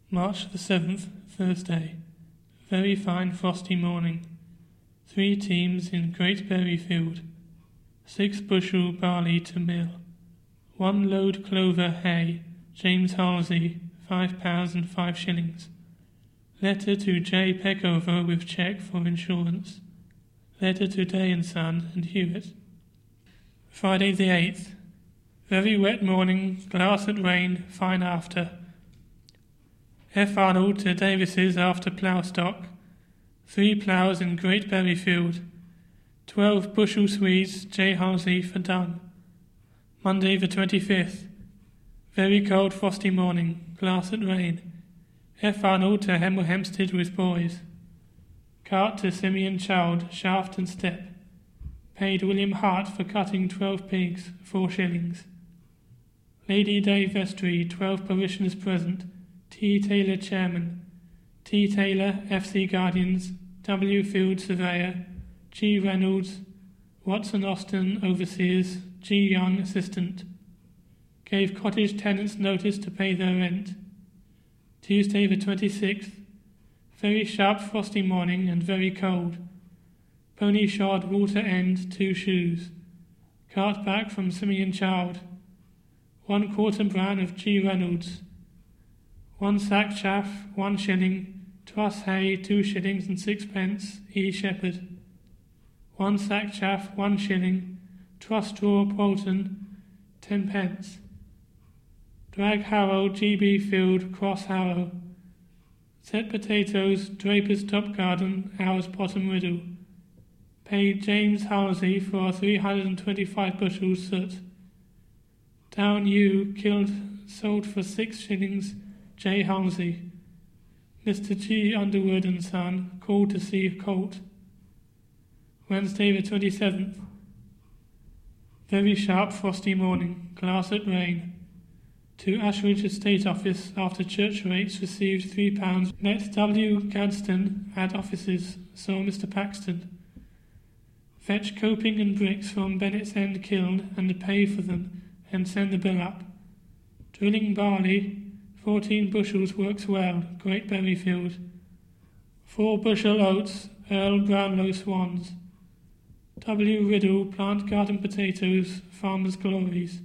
March the 7th, Thursday. Very fine frosty morning. 3 teams in Great Berryfield. 6 bushel barley to mill. 1 load clover hay, James Halsey, £5 and 5 shillings. Letter to J. Peckover with cheque for insurance. Letter to Day and Son and Hewitt. Friday the 8th. Very wet morning, glass at rain, fine after. F. Arnold to Davis's after plough stock. 3 ploughs in Great Berryfield. 12 bushel Swedes, J. Halsey for dung. Monday the 25th. Very cold frosty morning, glass at rain. F. Arnold to Hemel Hempstead with boys. Cart to Simeon Child, shaft and step. Paid William Hart for cutting 12 pigs, 4 shillings. Lady Day Vestry, 12 parishioners present. T. Taylor Chairman. T. Taylor, FC Guardians. W. Field Surveyor. G. Reynolds. Watson Austin Overseers. G. Young Assistant. Gave cottage tenants notice to pay their rent. Tuesday the 26th. Very sharp frosty morning and very cold. Pony shod Water End 2 shoes. Cart back from Simeon Child. 1 quarter bran of G. Reynolds. 1 sack chaff, 1 shilling. Truss hay, 2 shillings and 6 E. Shepherd. 1 sack chaff, 1 shilling. Truss straw, Polton, 10 Drag harrow, G.B. Field, Cross Harrow. Set potatoes, Draper's Top Garden, Ours Bottom Riddle. Paid James Halsey for 325 bushels soot. Down ewe, killed, sold for 6 shillings, J. Halsey. Mr. G. Underwood and Son, called to see colt. Wednesday the 27th. Very sharp frosty morning, glass at rain. To Ashridge Estate Office after church rates received £3. Met W. Gadsden at offices, saw Mr. Paxton. Fetch coping and bricks from Bennett's End kiln and pay for them and send the bill up. Drilling barley, 14 bushels works well, Great Berryfield. 4 bushel oats, Earl Brownlow Swans. W. Riddle, plant garden potatoes, farmer's glories.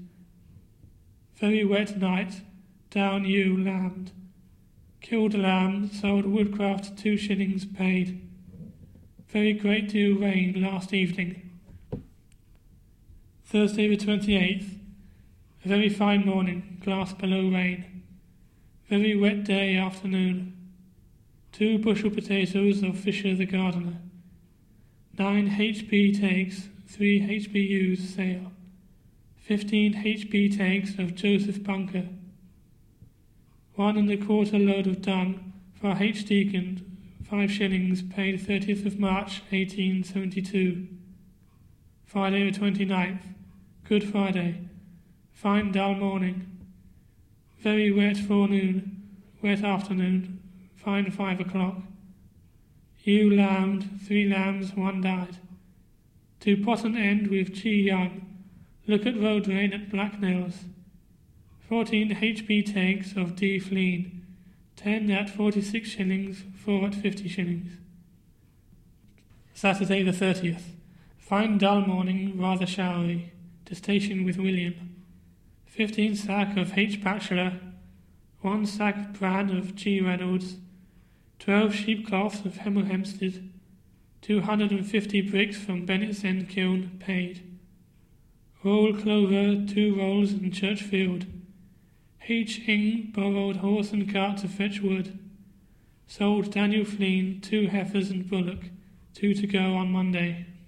Very wet night, down ewe lambed. Killed lamb, sold woodcraft 2 shillings paid. Very great deal rain last evening. Thursday the 28th. A very fine morning, glass below rain. Very wet day afternoon. 2 bushel potatoes of Fisher the gardener. 9 H.B. takes, 3 H.B.U's sale. 15 H.B. takes of Joseph Bunker. 1 1/4 load of dung for H. Deacon, 5 shillings, paid 30th of March 1872. Friday the 29th. Good Friday. Fine dull morning. Very wet forenoon, wet afternoon, fine 5 o'clock. Ewe lambed, 3 lambs, 1 died. To Potton End with G. Young. Look at road rain at Blacknails. 14 H.B. takes of D. Fleen. 10 at 46 shillings, 4 at 50 shillings. Saturday the 30th. Fine dull morning, rather showery. To station with William. 15 sack of H. Batchelor. 1 sack bran of G. Reynolds. 12 sheep cloths of Hemel Hempstead. 250 bricks from Bennett's End kiln, paid. Roll clover, 2 rolls in Churchfield. H. Ing borrowed horse and cart to fetch wood. Sold Daniel Fleen 2 heifers and bullock, 2 to go on Monday,